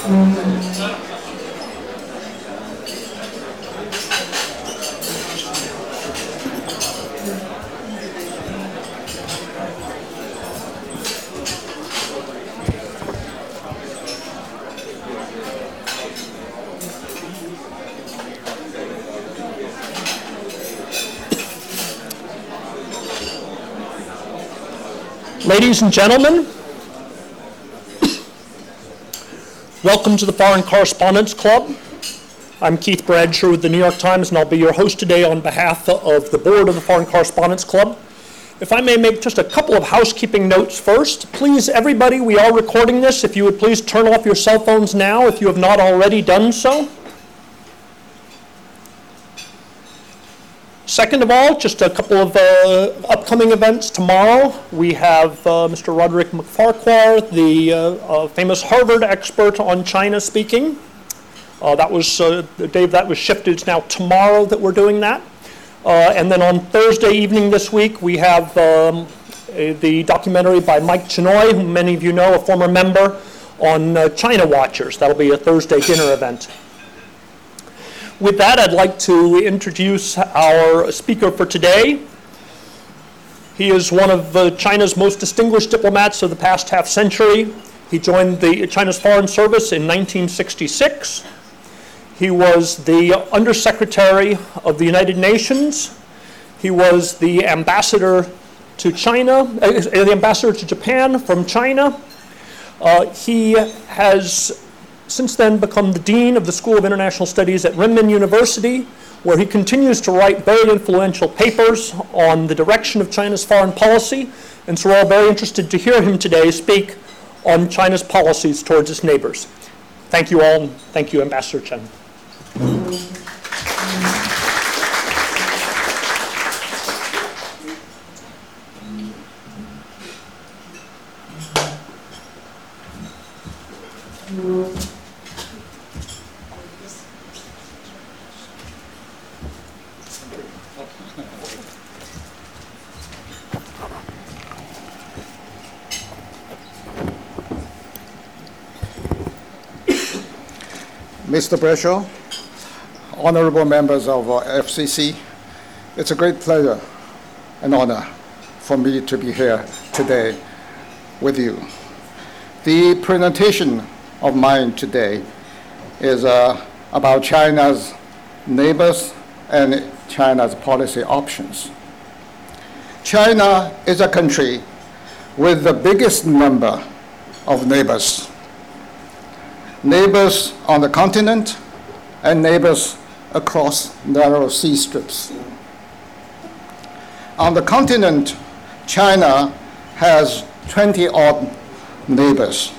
Ladies and gentlemen, welcome to the Foreign Correspondents Club. I'm Keith Bradshaw with the New York Times, and I'll be your host today on behalf of the board of the Foreign Correspondents Club. If I may make just a couple of housekeeping notes first. Please, everybody, we are recording this. If you would please turn off your cell phones now if you have not already done so. Second of all, just a couple of upcoming events tomorrow. We have Mr. Roderick MacFarquhar, the famous Harvard expert on China, speaking. Dave, that was shifted. It's now tomorrow that we're doing that. And then on Thursday evening this week, we have the documentary by Mike Chinoy, whom many of you know, a former member, on China Watchers. That'll be a Thursday dinner event. With that, I'd like to introduce our speaker for today. He is one of China's most distinguished diplomats of the past half century. He joined China's Foreign Service in 1966. He was the Undersecretary of the United Nations. He was the ambassador to China, the ambassador to Japan from China. He has since then become the Dean of the School of International Studies at Renmin University, where he continues to write very influential papers on the direction of China's foreign policy. And so we're all very interested to hear him today speak on China's policies towards its neighbors. Thank you all, and thank you, Ambassador Chen. Mr. Bradshaw, honorable members of FCC, it's a great pleasure and honor for me to be here today with you. The presentation of mine today is about China's neighbors and China's policy options. China is a country with the biggest number of neighbors. Neighbors on the continent and neighbors across narrow sea strips. On the continent, China has 20-odd neighbors.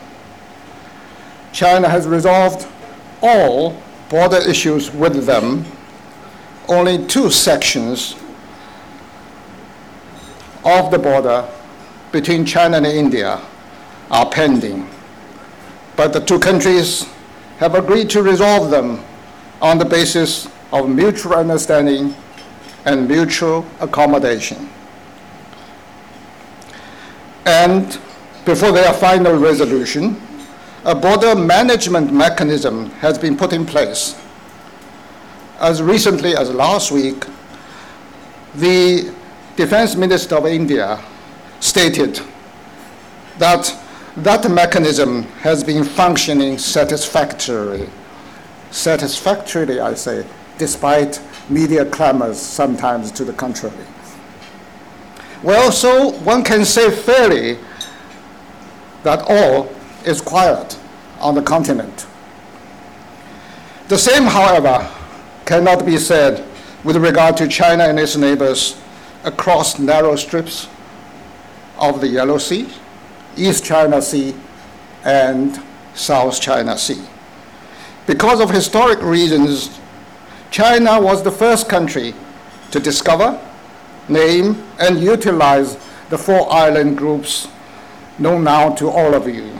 China has resolved all border issues with them. Only 2 sections of the border between China and India are pending. But the 2 countries have agreed to resolve them on the basis of mutual understanding and mutual accommodation. And before their final resolution, a border management mechanism has been put in place. As recently as last week, the Defense Minister of India stated that that mechanism has been functioning satisfactorily. Satisfactorily, I say, despite media clamors sometimes to the contrary. Well, so one can say fairly that all is quiet on the continent. The same, however, cannot be said with regard to China and its neighbors across narrow strips of the Yellow Sea, East China Sea, and South China Sea. Because of historic reasons, China was the first country to discover, name, and utilize the 4 island groups known now to all of you.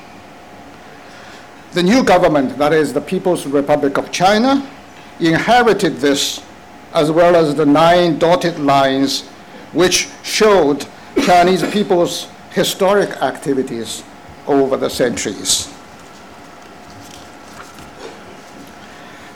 The new government, that is the People's Republic of China, inherited this, as well as the 9 dotted lines which showed Chinese people's historic activities over the centuries.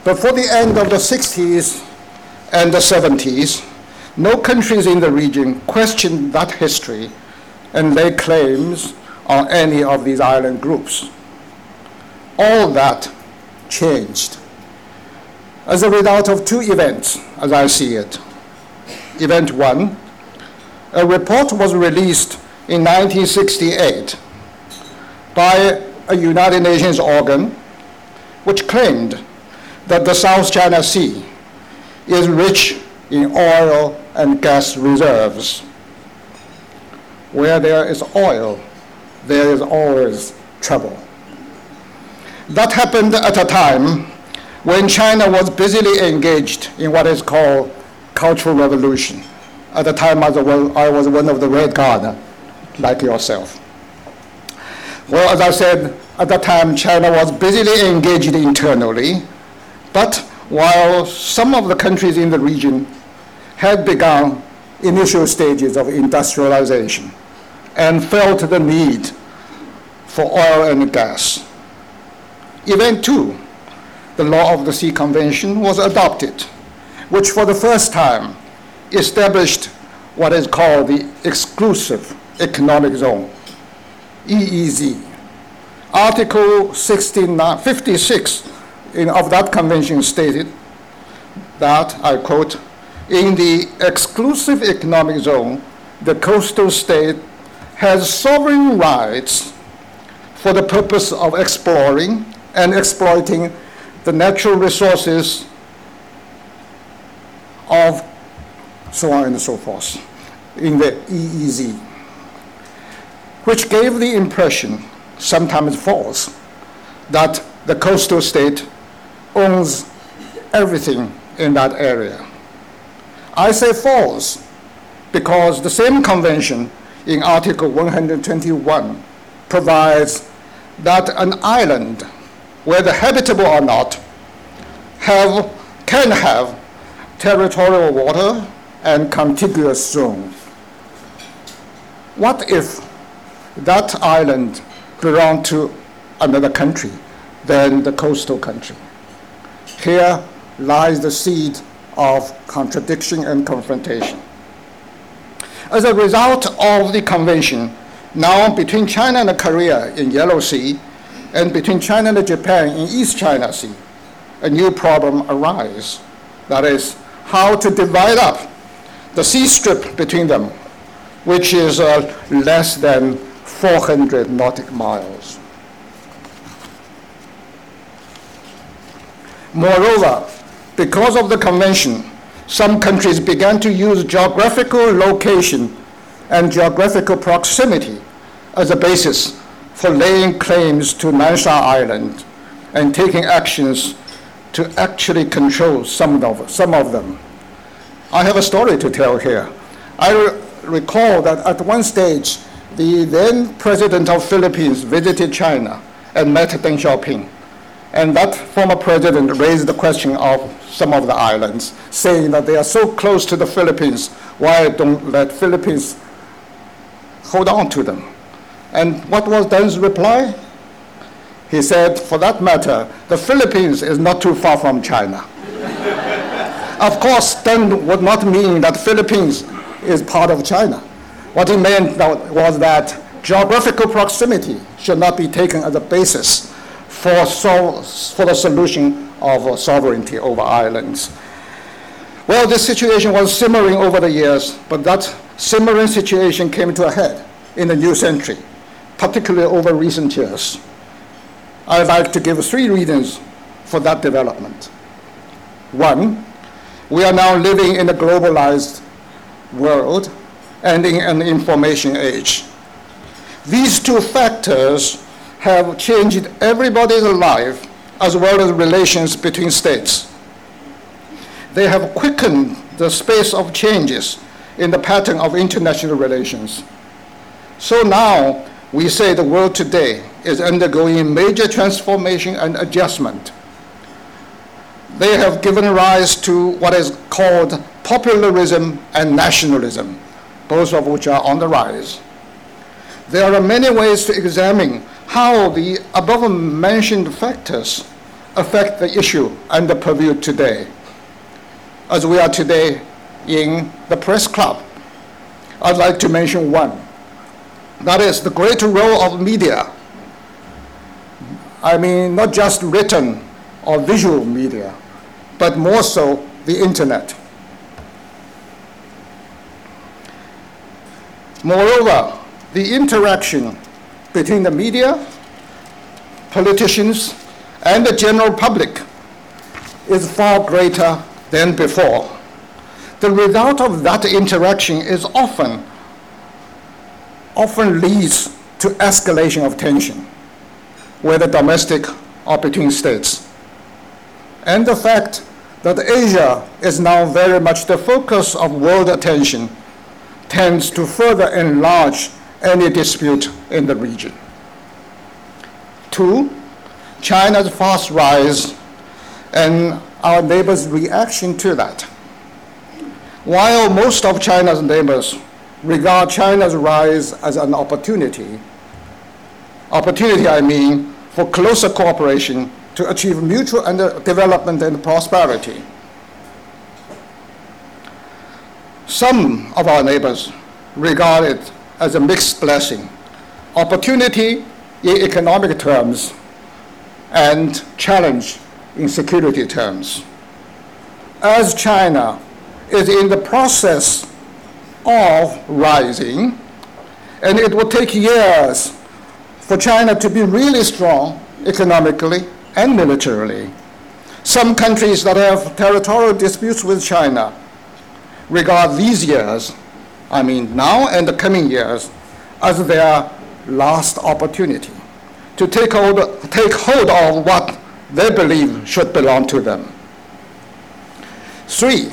Before the end of the 60s and the 70s, no countries in the region questioned that history and laid claims on any of these island groups. All that changed as a result of two events, as I see it. Event one, a report was released in 1968 by a United Nations organ which claimed that the South China Sea is rich in oil and gas reserves. Where there is oil, there is always trouble. That happened at a time when China was busily engaged in what is called Cultural Revolution. At the time, I was one of the Red Guard, like yourself. Well, as I said, at that time, China was busily engaged internally, but while some of the countries in the region had begun initial stages of industrialization and felt the need for oil and gas. Event two, the Law of the Sea Convention, was adopted, which for the first time established what is called the Exclusive Economic Zone, EEZ. Article 56 of that convention stated that, I quote, "In the exclusive economic zone, the coastal state has sovereign rights for the purpose of exploring and exploiting the natural resources of," so on and so forth, in the EEZ, which gave the impression, sometimes false, that the coastal state owns everything in that area. I say false because the same convention in Article 121 provides that an island, whether habitable or not, can have territorial water and contiguous zones. What if that island belonged to another country than the coastal country? Here lies the seed of contradiction and confrontation. As a result of the convention, now between China and Korea in Yellow Sea and between China and Japan in East China Sea, a new problem arises. That is, how to divide up the sea strip between them, which is less than 400 nautical miles. Moreover, because of the convention, some countries began to use geographical location and geographical proximity as a basis for laying claims to Nansha Island and taking actions to actually control some of them. I have a story to tell here. I recall that at one stage, the then president of Philippines visited China and met Deng Xiaoping. And that former president raised the question of some of the islands, saying that they are so close to the Philippines, why don't let Philippines hold on to them? And what was Deng's reply? He said, for that matter, the Philippines is not too far from China. Of course, Deng would not mean that Philippines is part of China. What he meant was that geographical proximity should not be taken as a basis for the solution of sovereignty over islands. Well, this situation was simmering over the years, but that simmering situation came to a head in the new century, particularly over recent years. I'd like to give 3 reasons for that development. One, we are now living in a globalized world and in an information age. These 2 factors have changed everybody's life as well as relations between states. They have quickened the space of changes in the pattern of international relations. So now we say the world today is undergoing major transformation and adjustment. They have given rise to what is called popularism and nationalism, both of which are on the rise. There are many ways to examine how the above-mentioned factors affect the issue under purview today, as we are today in the press club. I'd like to mention one. That is the great role of media. I mean, not just written or visual media, but more so the internet. Moreover, the interaction between the media, politicians, and the general public is far greater than before. The result of that interaction is often leads to escalation of tension, whether domestic or between states. And the fact that Asia is now very much the focus of world attention tends to further enlarge any dispute in the region. 2, China's fast rise and our neighbors' reaction to that. While most of China's neighbors regard China's rise as an opportunity I mean for closer cooperation to achieve mutual development and prosperity. Some of our neighbors regard it as a mixed blessing, opportunity in economic terms and challenge in security terms. As China is in the process of rising, and it will take years for China to be really strong economically and militarily. Some countries that have territorial disputes with China regard these years, I mean now and the coming years, as their last opportunity to take hold of what they believe should belong to them. 3,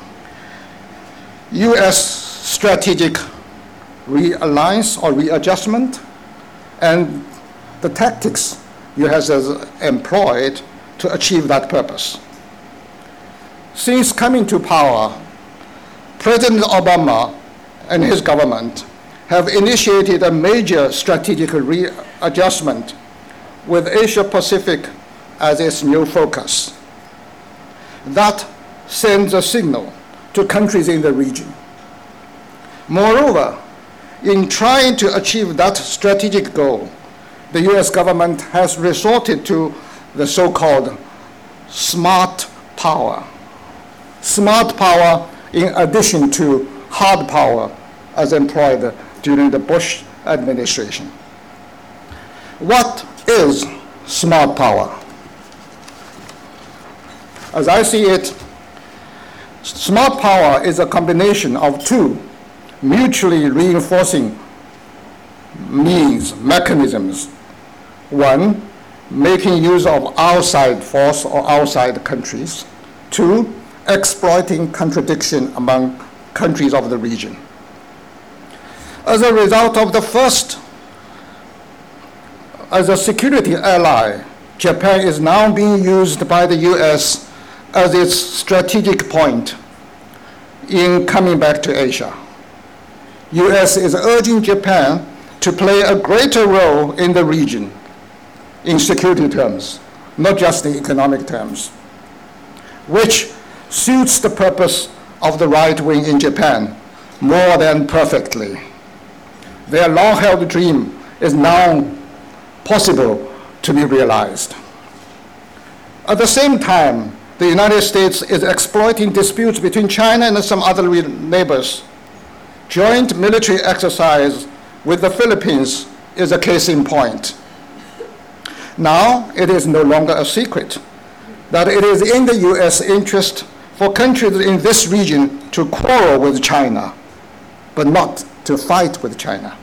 U.S. strategic realliance or readjustment and the tactics U.S. has employed to achieve that purpose. Since coming to power, President Obama and his government have initiated a major strategic readjustment with Asia Pacific as its new focus. That sends a signal to countries in the region. Moreover, in trying to achieve that strategic goal, the U.S. government has resorted to the so-called smart power. Smart power in addition to hard power as employed during the Bush administration. What is smart power? As I see it, smart power is a combination of 2 mutually reinforcing mechanisms. 1, making use of outside force or outside countries. 2, exploiting contradiction among countries of the region. As a result of the first, as a security ally, Japan is now being used by the U.S. as its strategic point in coming back to Asia. U.S. is urging Japan to play a greater role in the region in security terms, not just in economic terms, which suits the purpose of the right wing in Japan more than perfectly. Their long-held dream is now possible to be realized. At the same time, the United States is exploiting disputes between China and some other neighbors. Joint military exercise with the Philippines is a case in point. Now, it is no longer a secret that it is in the U.S. interest for countries in this region to quarrel with China, but not to fight with China.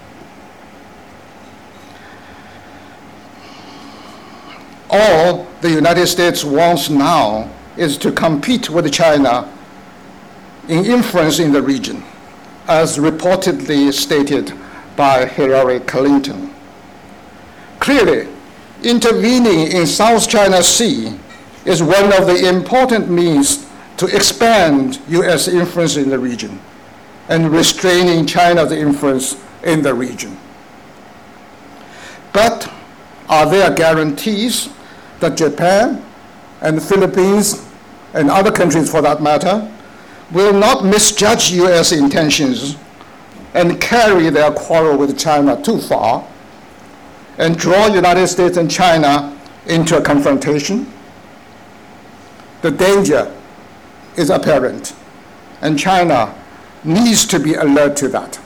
All the United States wants now is to compete with China in influence in the region, as reportedly stated by Hillary Clinton. Clearly, intervening in South China Sea is one of the important means to expand U.S. influence in the region and restraining China's influence in the region. But are there guarantees that Japan and the Philippines and other countries for that matter will not misjudge U.S. intentions and carry their quarrel with China too far and draw United States and China into a confrontation. The danger is apparent, and China needs to be alert to that.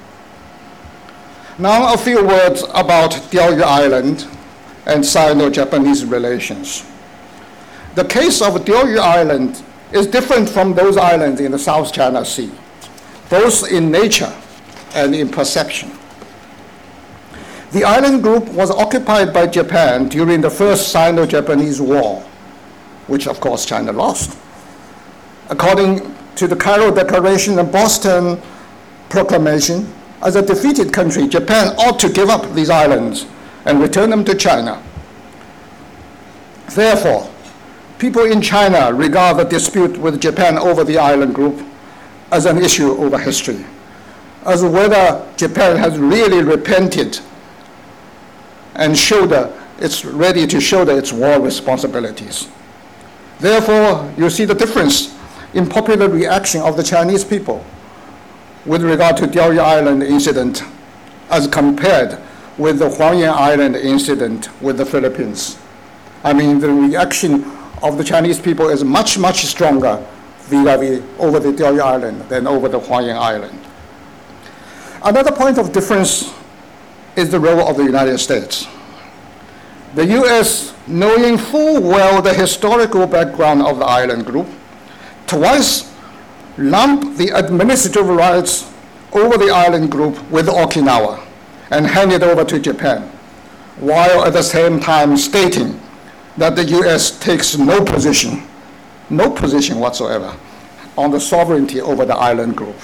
Now a few words about Diaoyu Island and Sino-Japanese relations. The case of Diaoyu Island is different from those islands in the South China Sea, both in nature and in perception. The island group was occupied by Japan during the First Sino-Japanese War, which of course China lost. According to the Cairo Declaration and Boston Proclamation, as a defeated country, Japan ought to give up these islands and return them to China. Therefore, people in China regard the dispute with Japan over the island group as an issue over history, as whether Japan has really repented and it's ready to shoulder its war responsibilities. Therefore, you see the difference in popular reaction of the Chinese people with regard to Diaoyu Island incident as compared with the Huangyan Island incident with the Philippines. I mean, the reaction of the Chinese people is much, much stronger over the Diaoyu Island than over the Huangyan Island. Another point of difference is the role of the United States. The U.S., knowing full well the historical background of the island group, twice lumped the administrative rights over the island group with Okinawa and handed over to Japan, while at the same time stating that the U.S. takes no position whatsoever on the sovereignty over the island group.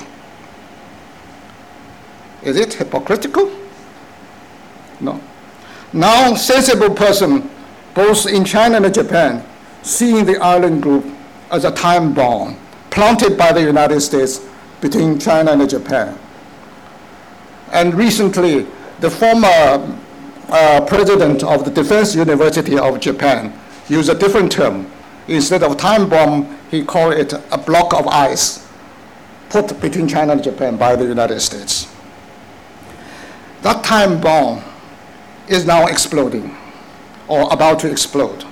Is it hypocritical? No. Now, sensible person, both in China and Japan, seeing the island group as a time bomb planted by the United States between China and Japan. And recently, the former president of the Defense University of Japan used a different term. Instead of time bomb, he called it a block of ice put between China and Japan by the United States. That time bomb is now exploding or about to explode.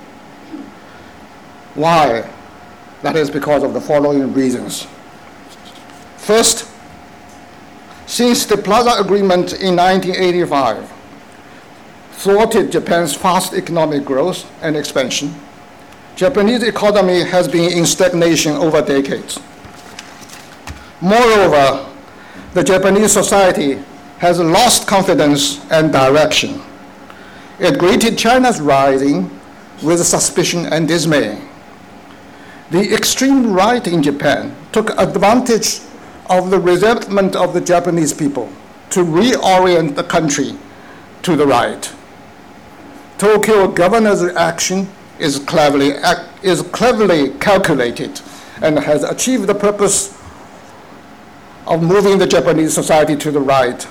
Why? That is because of the following reasons. First, since the Plaza Agreement in 1985 thwarted Japan's fast economic growth and expansion, Japanese economy has been in stagnation over decades. Moreover, the Japanese society has lost confidence and direction. It greeted China's rising with suspicion and dismay. The extreme right in Japan took advantage of the resentment of the Japanese people to reorient the country to the right. Tokyo governor's action is cleverly calculated and has achieved the purpose of moving the Japanese society to the right,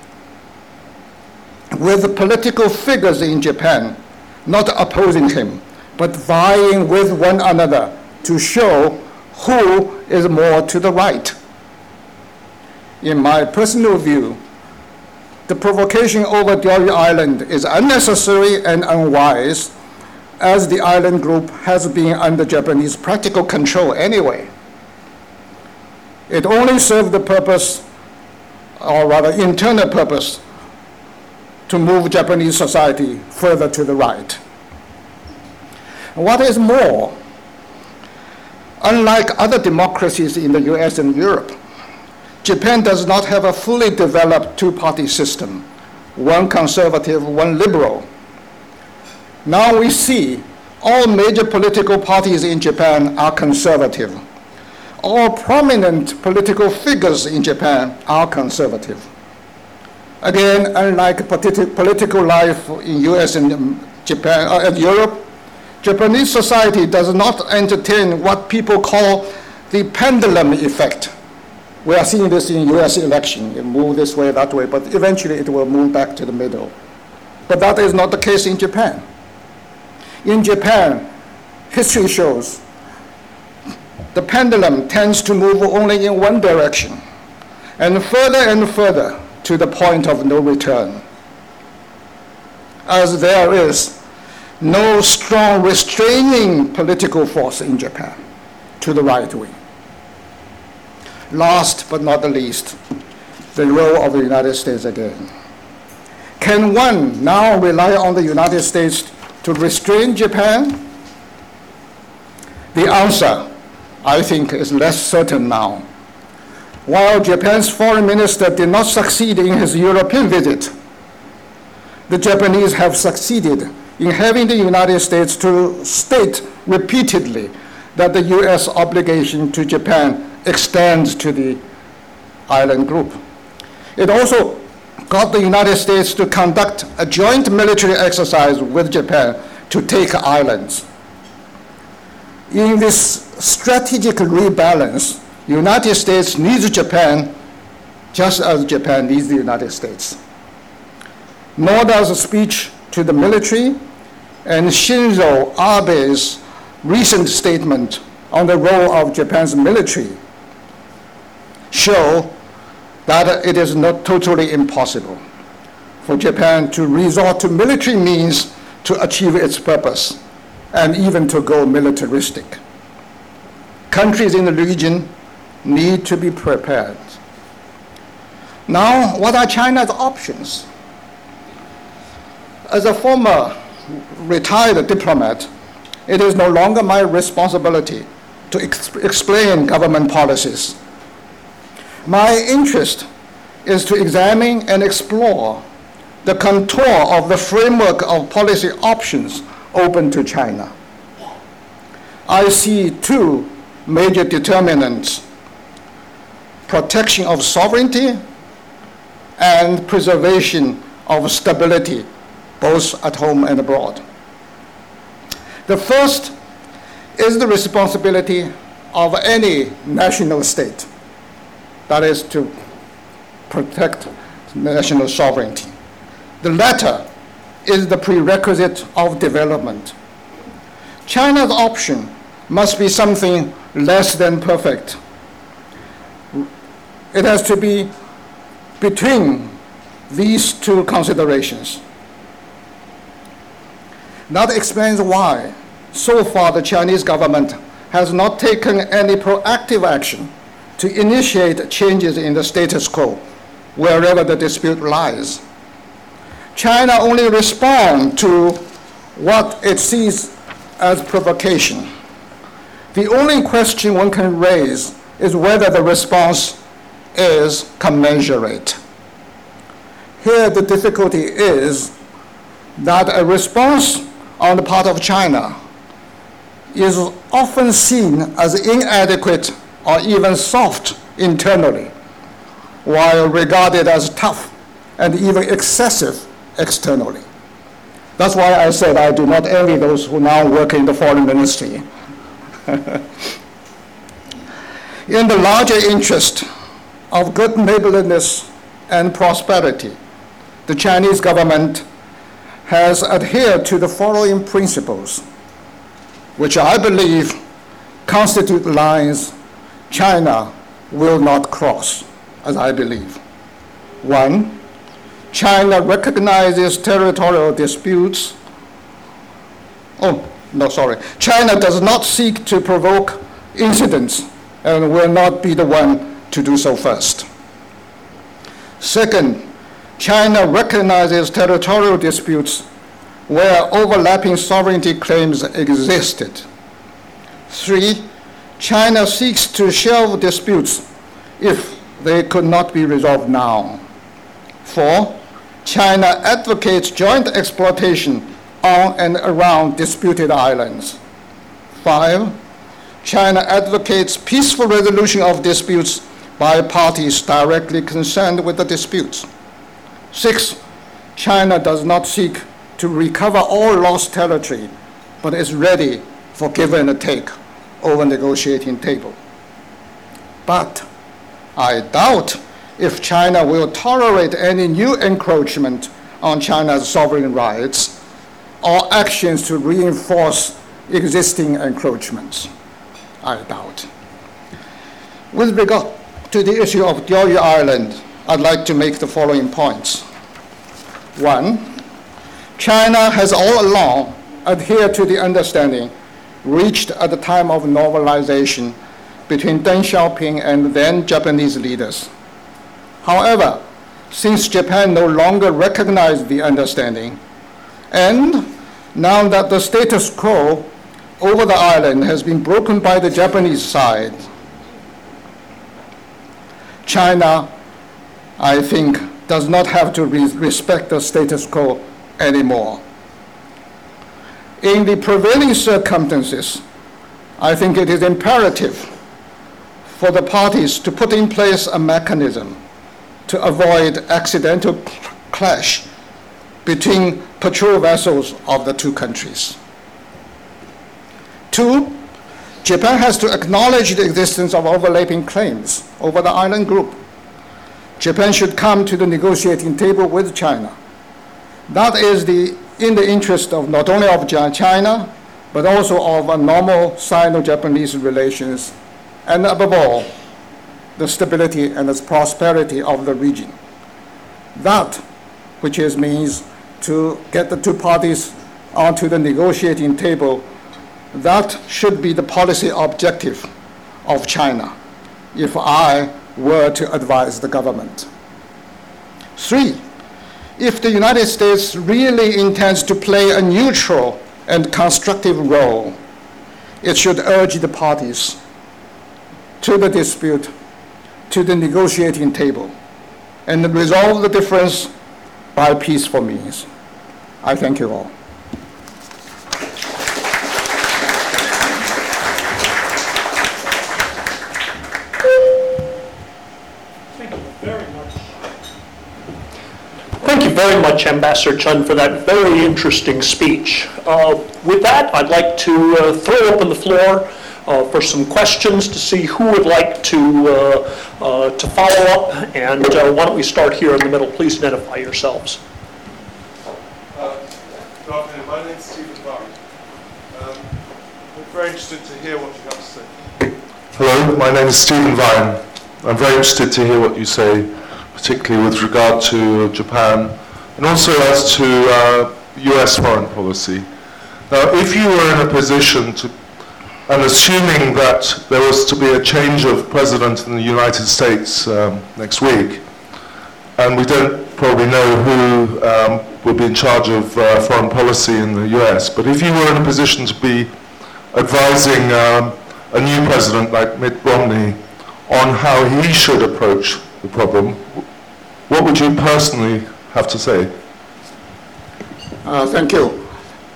with the political figures in Japan not opposing him, but vying with one another to show who is more to the right. In my personal view, the provocation over Diaoyu Island is unnecessary and unwise, as the island group has been under Japanese practical control anyway. It only served the purpose, or rather internal purpose, to move Japanese society further to the right. What is more, unlike other democracies in the US and Europe, Japan does not have a fully developed two-party system, one conservative, one liberal. Now we see all major political parties in Japan are conservative. All prominent political figures in Japan are conservative. Again, unlike political life in US and Japan and Europe, Japanese society does not entertain what people call the pendulum effect. We are seeing this in US election. It moves this way, that way, but eventually it will move back to the middle. But that is not the case in Japan. In Japan, history shows the pendulum tends to move only in one direction, and further to the point of no return, as there is no strong restraining political force in Japan to the right wing. Last but not the least, the role of the United States again. Can one now rely on the United States to restrain Japan? The answer, I think, is less certain now. While Japan's foreign minister did not succeed in his European visit, the Japanese have succeeded in having the United States to state repeatedly that the U.S. obligation to Japan extends to the island group. It also got the United States to conduct a joint military exercise with Japan to take islands. In this strategic rebalance, the United States needs Japan just as Japan needs the United States. Nor does a speech to the military and Shinzo Abe's recent statement on the role of Japan's military show that it is not totally impossible for Japan to resort to military means to achieve its purpose and even to go militaristic. Countries in the region need to be prepared. Now, what are China's options? As a former retired diplomat, it is no longer my responsibility to explain government policies. My interest is to examine and explore the contour of the framework of policy options open to China. I see two major determinants: protection of sovereignty and preservation of stability, both at home and abroad. The first is the responsibility of any national state, that is to protect national sovereignty. The latter is the prerequisite of development. China's option must be something less than perfect. It has to be between these two considerations. That explains why, so far, the Chinese government has not taken any proactive action to initiate changes in the status quo wherever the dispute lies. China only responds to what it sees as provocation. The only question one can raise is whether the response is commensurate. Here, the difficulty is that a response on the part of China is often seen as inadequate or even soft internally, while regarded as tough and even excessive externally. That's why I said I do not envy those who now work in the foreign ministry. In the larger interest of good neighborliness and prosperity, the Chinese government has adhered to the following principles, which I believe constitute lines China will not cross, as I believe. 1, China recognizes territorial disputes. China does not seek to provoke incidents and will not be the one to do so first. 2nd, China recognizes territorial disputes where overlapping sovereignty claims existed. 3, China seeks to shelve disputes if they could not be resolved now. 4, China advocates joint exploitation on and around disputed islands. 5, China advocates peaceful resolution of disputes by parties directly concerned with the disputes. 6, China does not seek to recover all lost territory, but is ready for give and take over negotiating table. But I doubt if China will tolerate any new encroachment on China's sovereign rights or actions to reinforce existing encroachments? I doubt. With regard to the issue of Diaoyu Island, I'd like to make the following points. One, China has all along adhered to the understanding reached at the time of normalization between Deng Xiaoping and then Japanese leaders. However, since Japan no longer recognized the understanding, and now that the status quo over the island has been broken by the Japanese side, China, I think, does not have to respect the status quo anymore. In the prevailing circumstances, I think it is imperative for the parties to put in place a mechanism to avoid accidental clash between patrol vessels of the two countries. Two, Japan has to acknowledge the existence of overlapping claims over the island group. Japan should come to the negotiating table with China. That is in the interest of not only of China, but also of a normal Sino-Japanese relations, and above all, the stability and the prosperity of the region. That, which means to get the two parties onto the negotiating table, that should be the policy objective of China, if I were to advise the government. Three, if the United States really intends to play a neutral and constructive role, it should urge the parties to the dispute, to the negotiating table, and resolve the difference by peaceful means. I thank you all. Thank you very much, Ambassador Chun, for that very interesting speech. With that, I'd like to throw open the floor for some questions to see who would like to follow up. And why don't we start here in the middle? Please identify yourselves. Good afternoon. My name is Stephen Barry. I'm very interested to hear what you have to say. Hello, my name is Stephen Vine. I'm very interested to hear what you say, particularly with regard to Japan, and also as to US foreign policy. Now, if you were in a position to, and assuming that there was to be a change of president in the United States next week, and we don't probably know who would be in charge of foreign policy in the US, but if you were in a position to be advising a new president like Mitt Romney on how he should approach the problem, what would you personally have to say? Thank you.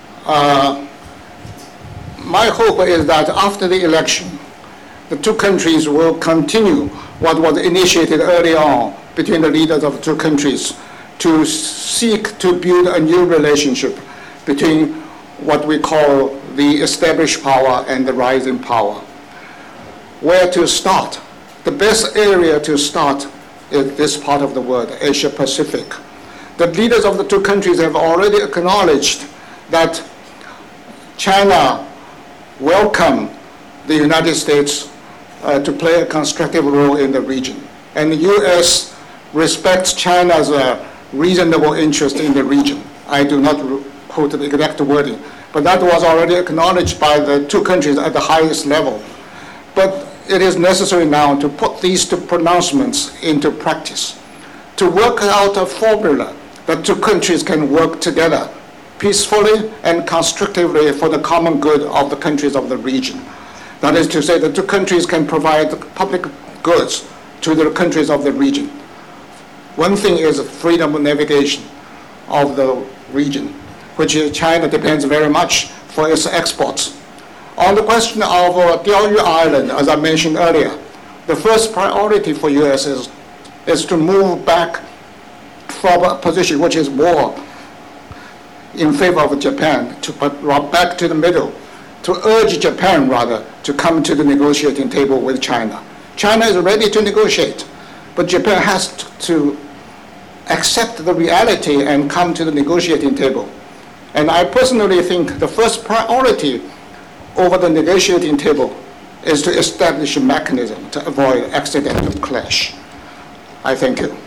My hope is that after the election, the two countries will continue what was initiated early on between the leaders of the two countries to seek to build a new relationship between what we call the established power and the rising power. Where to start? The best area to start is this part of the world, Asia Pacific. The leaders of the two countries have already acknowledged that China welcomed the United States to play a constructive role in the region. And the U.S. respects China's reasonable interest in the region. I do not quote the exact wording, but that was already acknowledged by the two countries at the highest level. But it is necessary now to put these two pronouncements into practice, to work out a formula that two countries can work together peacefully and constructively for the common good of the countries of the region. That is to say, the two countries can provide public goods to the countries of the region. One thing is freedom of navigation of the region, which China depends very much for its exports. On the question of Diaoyu Island, as I mentioned earlier, the first priority for U.S. is to move back from a position which is more in favor of Japan, to put back to the middle, to urge Japan, rather, to come to the negotiating table with China. China is ready to negotiate, but Japan has to accept the reality and come to the negotiating table. And I personally think the first priority over the negotiating table is to establish a mechanism to avoid accidental clash. I thank you.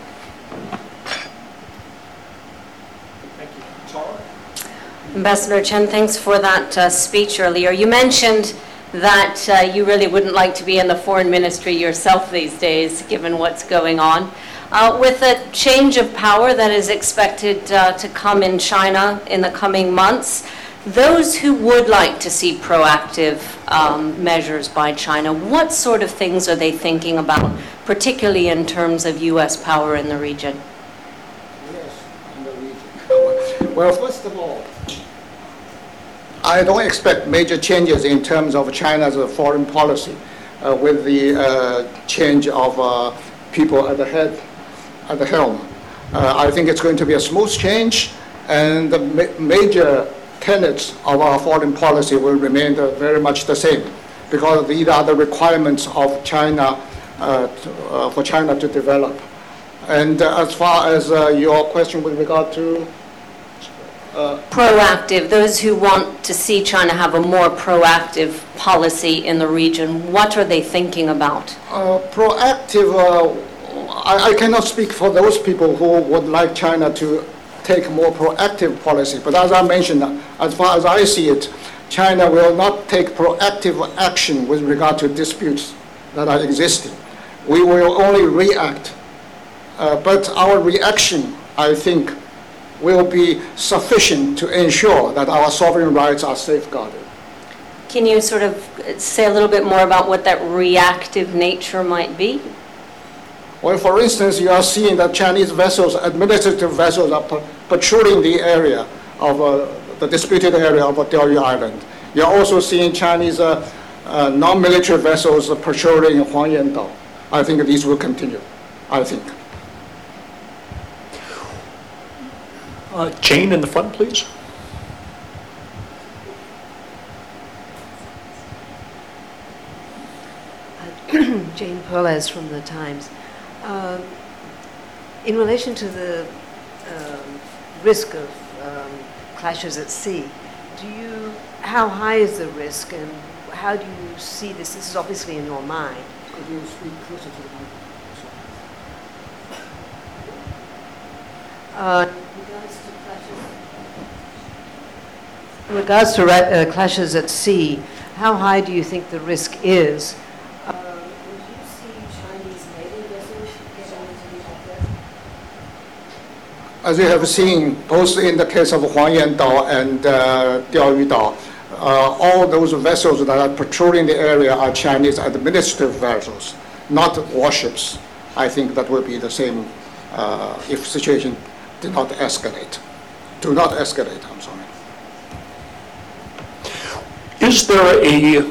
Ambassador Chen, thanks for that speech earlier. You mentioned that you really wouldn't like to be in the foreign ministry yourself these days, given what's going on. With a change of power that is expected to come in China in the coming months, those who would like to see proactive measures by China, what sort of things are they thinking about, particularly in terms of U.S. power in the region? Yes, in the region. Well, first of all, I don't expect major changes in terms of China's foreign policy with the change of people at the helm. I think it's going to be a smooth change, and the major tenets of our foreign policy will remain very much the same, because these are the requirements of China for China to develop. And as far as your question with regard to proactive, those who want to see China have a more proactive policy in the region, what are they thinking about? Proactive, I cannot speak for those people who would like China to take more proactive policy. But as I mentioned, as far as I see it, China will not take proactive action with regard to disputes that are existing. We will only react. But our reaction, I think, will be sufficient to ensure that our sovereign rights are safeguarded. Can you sort of say a little bit more about what that reactive nature might be? Well, for instance, you are seeing that Chinese vessels, administrative vessels, are patrolling the area of the disputed area of Diaoyu Island. You're also seeing Chinese non-military vessels patrolling Huangyan Dao. I think these will continue, I think. Jane in the front, please. Jane Perlez from The Times. In relation to the risk of clashes at sea, how high is the risk, and how do you see this? This is obviously in your mind. Could you speak closer to the microphone? In regards to clashes at sea, how high do you think the risk is? Would you see Chinese naval vessels getting into the area? As you have seen, both in the case of Huangyan Dao and Diaoyu Dao, all those vessels that are patrolling the area are Chinese administrative vessels, not warships. I think that will be the same if situation did not escalate. Do not escalate, I'm sorry. Is there a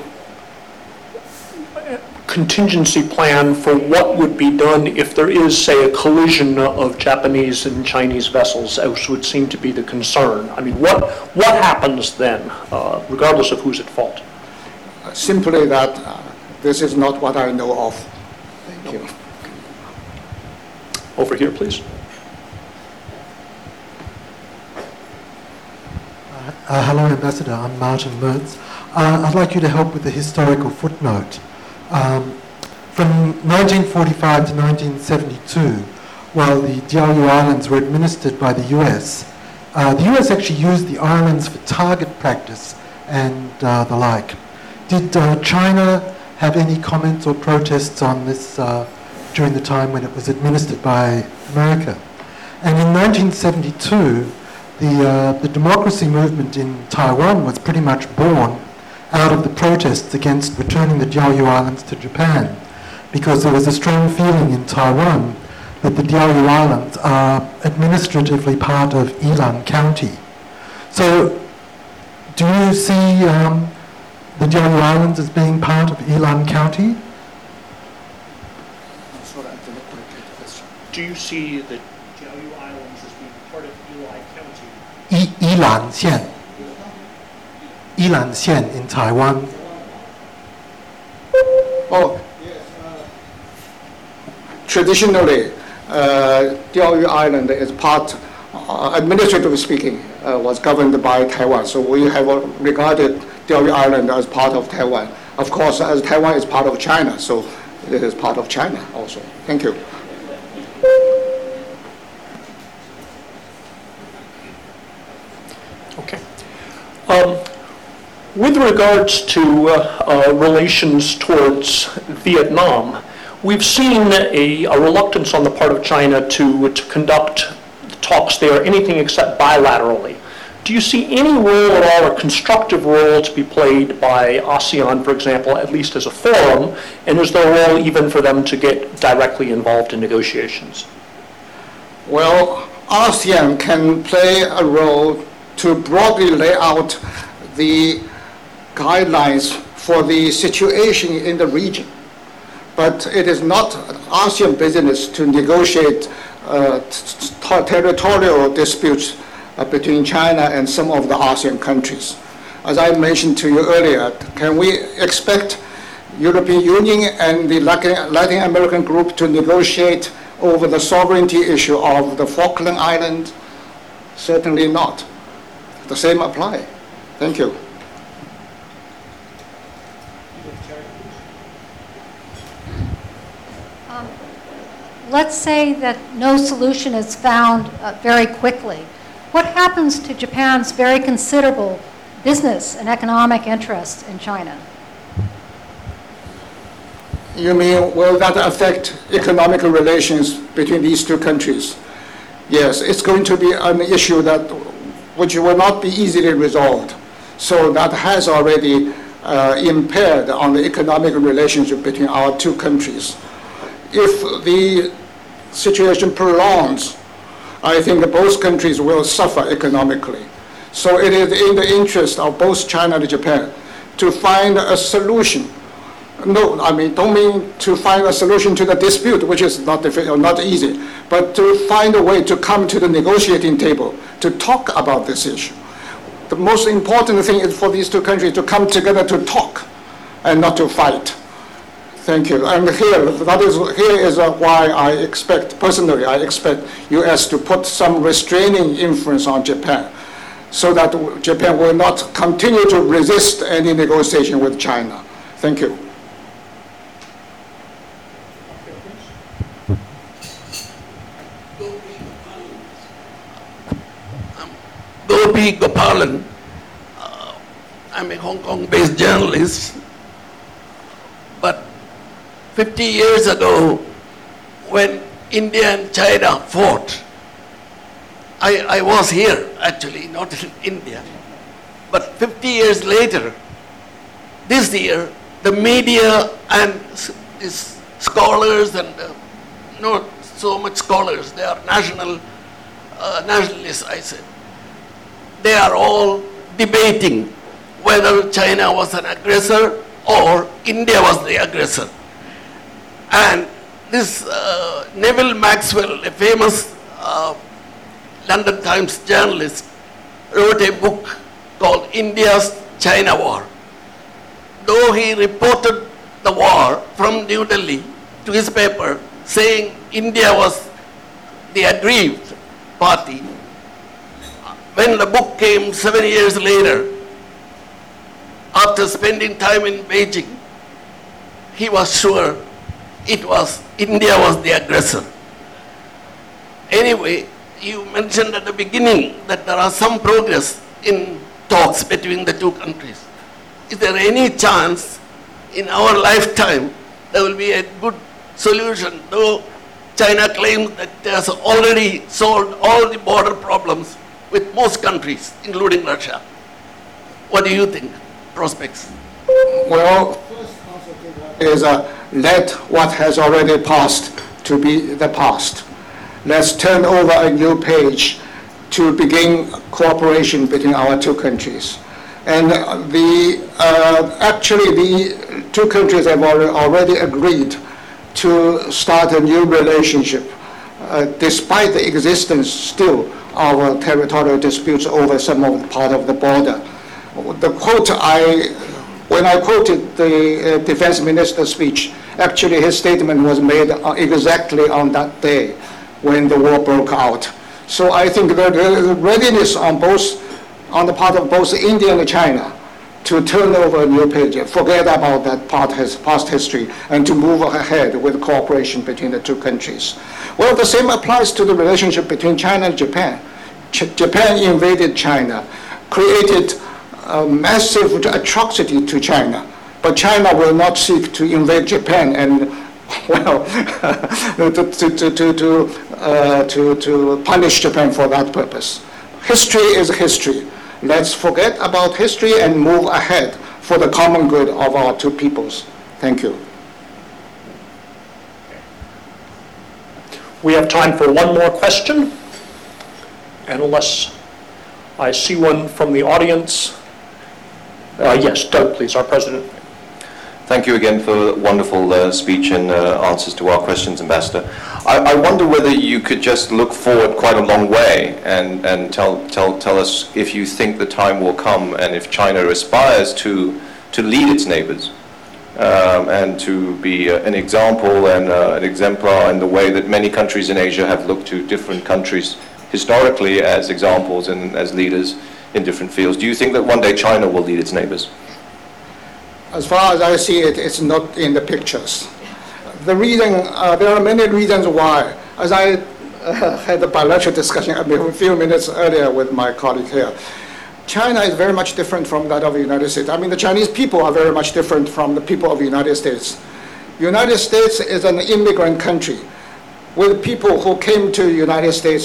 contingency plan for what would be done if there is, say, a collision of Japanese and Chinese vessels, as would seem to be the concern? I mean, what happens then, regardless of who's at fault? Simply that this is not what I know of. Thank you. Over here, please. Hello, Ambassador. I'm Martin Mertz. I'd like you to help with the historical footnote. From 1945 to 1972, while the Diaoyu Islands were administered by the US actually used the islands for target practice and the like. Did China have any comments or protests on this during the time when it was administered by America? And in 1972, the democracy movement in Taiwan was pretty much born out of the protests against returning the Diaoyu Islands to Japan, because there was a strong feeling in Taiwan that the Diaoyu Islands are administratively part of Yilan County. So, do you see the Diaoyu Islands as being part of Yilan County? Do you see the Diaoyu Islands as being part of Yilan County? Yilan Xian in Taiwan. Oh, yes. Traditionally, Diaoyu Island is part administratively speaking, was governed by Taiwan. So we have regarded Diaoyu Island as part of Taiwan. Of course, as Taiwan is part of China, so it is part of China also. Thank you. Okay. With regards to relations towards Vietnam, we've seen a reluctance on the part of China to conduct talks there, anything except bilaterally. Do you see any role at all, or constructive role to be played by ASEAN, for example, at least as a forum, and is there a role even for them to get directly involved in negotiations? Well, ASEAN can play a role to broadly lay out the guidelines for the situation in the region. But it is not ASEAN business to negotiate territorial disputes between China and some of the ASEAN countries. As I mentioned to you earlier, can we expect European Union and the Latin American group to negotiate over the sovereignty issue of the Falkland Islands? Certainly not. The same apply. Thank you. Let's say that no solution is found very quickly. What happens to Japan's very considerable business and economic interests in China? You mean, will that affect economic relations between these two countries? Yes, it's going to be an issue which will not be easily resolved. So that has already impaired on the economic relationship between our two countries. If the situation prolongs, I think both countries will suffer economically. So it is in the interest of both China and Japan to find a solution. No, I mean, don't mean to find a solution to the dispute, which is not easy, but to find a way to come to the negotiating table to talk about this issue. The most important thing is for these two countries to come together to talk and not to fight. Thank you. And here is why I expect U.S. to put some restraining influence on Japan, so that Japan will not continue to resist any negotiation with China. Thank you. Gopi Gopalan. I'm a Hong Kong-based journalist, but 50 years ago, when India and China fought, I was here, actually, not in India. But 50 years later, this year, the media and these scholars and not so much scholars, they are nationalists, I said. They are all debating whether China was an aggressor or India was the aggressor. And this Neville Maxwell, a famous London Times journalist, wrote a book called India's China War. Though he reported the war from New Delhi to his paper saying India was the aggrieved party, when the book came 7 years later, after spending time in Beijing, he was sure India was the aggressor. Anyway, you mentioned at the beginning that there are some progress in talks between the two countries. Is there any chance in our lifetime there will be a good solution, though China claims that it has already solved all the border problems with most countries, including Russia? What do you think? Prospects? Well, first is let what has already passed to be the past. Let's turn over a new page to begin cooperation between our two countries. And actually the two countries have already agreed to start a new relationship, despite the existence still of territorial disputes over some of the part of the border. The quote when I quoted the defense minister's speech, actually his statement was made exactly on that day when the war broke out. So I think there is a readiness on the part of both India and China to turn over a new page, forget about that past history, and to move ahead with cooperation between the two countries. Well, the same applies to the relationship between China and Japan. Japan invaded China, created a massive atrocity to China, but China will not seek to invade Japan and, well, to punish Japan for that purpose. History is history. Let's forget about history and move ahead for the common good of our two peoples. Thank you. We have time for one more question. And unless I see one from the audience, yes, Doug, please, our president. Thank you again for a wonderful speech and answers to our questions, Ambassador. I wonder whether you could just look forward quite a long way and tell us if you think the time will come and if China aspires to lead its neighbors and to be an example and an exemplar in the way that many countries in Asia have looked to different countries historically as examples and as leaders in different fields. Do you think that one day China will lead its neighbors? As far as I see it, it's not in the pictures. The reason, there are many reasons why. As I had a bilateral discussion a few minutes earlier with my colleague here, China is very much different from that of the United States. I mean, the Chinese people are very much different from the people of the United States. The United States is an immigrant country with people who came to the United States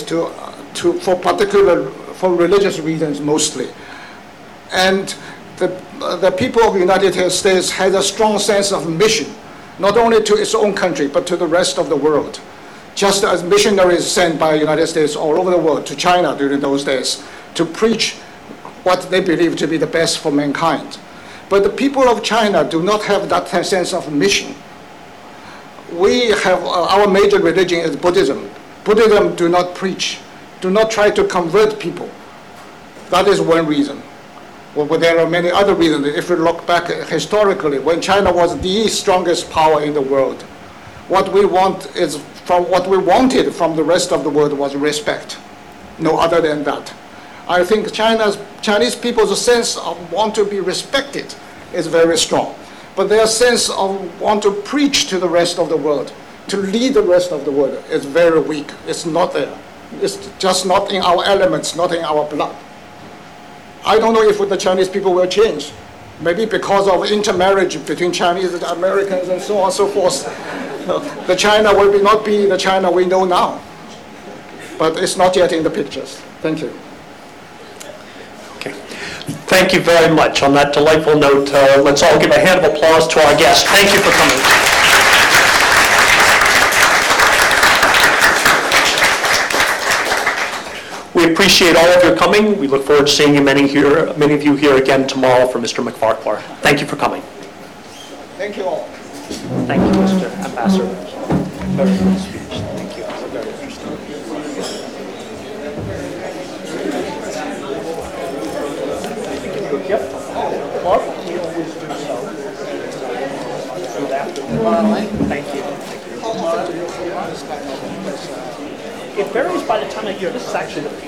for religious reasons mostly. And the people of the United States has a strong sense of mission, not only to its own country, but to the rest of the world. Just as missionaries sent by the United States all over the world to China during those days to preach what they believe to be the best for mankind. But the people of China do not have that sense of mission. We have, our major religion is Buddhism. Buddhism do not preach, do not try to convert people. That is one reason. Well, but there are many other reasons. If we look back historically, when China was the strongest power in the world, what we wanted from the rest of the world was respect. No other than that. I think Chinese people's sense of want to be respected is very strong. But their sense of want to preach to the rest of the world, to lead the rest of the world, is very weak. It's not there. It's just not in our elements, not in our blood. I don't know if the Chinese people will change. Maybe because of intermarriage between Chinese and Americans and so on and so forth. The China will not be the China we know now. But it's not yet in the pictures. Thank you. Okay. Thank you very much. On that delightful note, let's all give a hand of applause to our guests. Thank you for coming. We appreciate all of your coming. We look forward to seeing you, many of you here again tomorrow for Mr. McFarquhar. Thank you for coming. Thank you all. Thank you, Mr. Ambassador. Very good speech. Thank you. Very interesting. Yep. Mark, we always do so. Thank you. It varies by the time of year. This is actually the